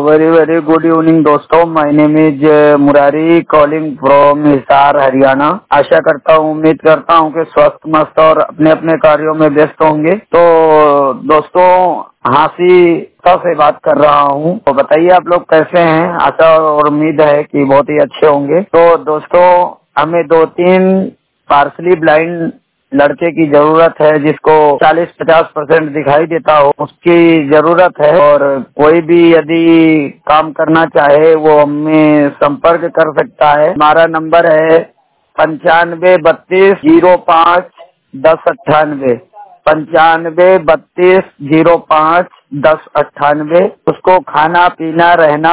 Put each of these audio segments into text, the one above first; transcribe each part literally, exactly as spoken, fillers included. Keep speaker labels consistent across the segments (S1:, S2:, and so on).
S1: Very very good evening दोस्तों, my name is Murari calling from Hisar Haryana. आशा करता हूँ, उम्मीद करता हूँ कि स्वस्थ मस्त और अपने अपने कार्यों में व्यस्त होंगे। तो दोस्तों, हांसी से बात कर रहा हूँ, तो बताइए आप लोग कैसे हैं। आशा और उम्मीद है कि बहुत ही अच्छे होंगे। तो दोस्तों, हमें दो तीन पार्शली ब्लाइंड लड़के की जरूरत है जिसको चालीस पचास परसेंट दिखाई देता हो, उसकी जरूरत है। और कोई भी यदि काम करना चाहे वो हमें संपर्क कर सकता है। हमारा नंबर है पंचानवे बत्तीस जीरो पाँच दस अट्ठानवे पंचानवे बत्तीस जीरो पाँच दस अट्ठानवे। उसको खाना पीना रहना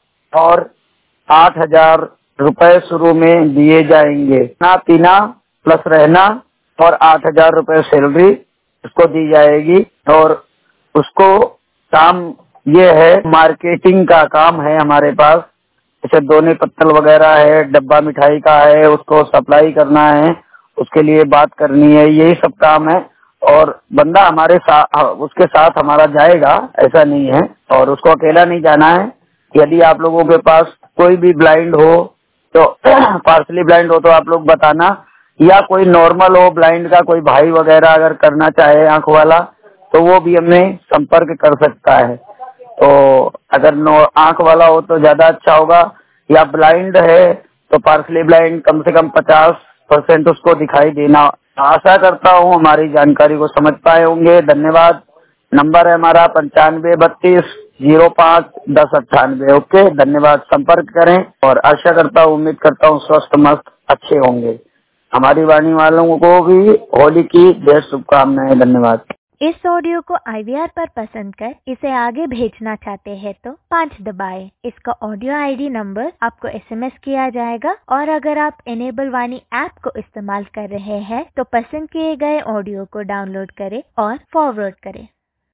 S1: और आठ हजार रुपए शुरू में दिए जाएंगे। खाना पीना प्लस रहना और आठ हजार रुपए सैलरी उसको दी जाएगी। और उसको काम ये है, मार्केटिंग का काम है हमारे पास। जैसे दोने पत्तल वगैरह है, डब्बा मिठाई का है, उसको सप्लाई करना है, उसके लिए बात करनी है, यही सब काम है। और बंदा हमारे साथ, उसके साथ हमारा जाएगा, ऐसा नहीं है। और उसको अकेला नहीं जाना है। यदि आप लोगों के पास कोई भी ब्लाइंड हो, तो पार्शली ब्लाइंड हो तो आप लोग बताना, या कोई नॉर्मल हो ब्लाइंड का कोई भाई वगैरह अगर करना चाहे आंख वाला, तो वो भी हमें संपर्क कर सकता है। तो अगर नो आंख वाला हो तो ज्यादा अच्छा होगा, या ब्लाइंड है तो पार्शली ब्लाइंड कम से कम पचास परसेंट उसको दिखाई देना। आशा करता हूँ हमारी जानकारी को समझ पाए होंगे। धन्यवाद। नंबर है हमारा पंचानवे बत्तीस जीरो पाँच दस अट्ठानवे। ओके, धन्यवाद। संपर्क करें और आशा करता हूँ, उम्मीद करता हूँ स्वस्थ मस्त अच्छे होंगे। हमारी वाणी वालों को भी होली की ढेर शुभकामनाएं। धन्यवाद।
S2: इस ऑडियो को आई वी आर पर पसंद कर इसे आगे भेजना चाहते हैं तो पाँच दबाएं। इसका ऑडियो आई डी नंबर आपको एस एम एस किया जाएगा। और अगर आप इनेबल वाणी ऐप को इस्तेमाल कर रहे हैं तो पसंद किए गए ऑडियो को डाउनलोड करें और फॉरवर्ड करें।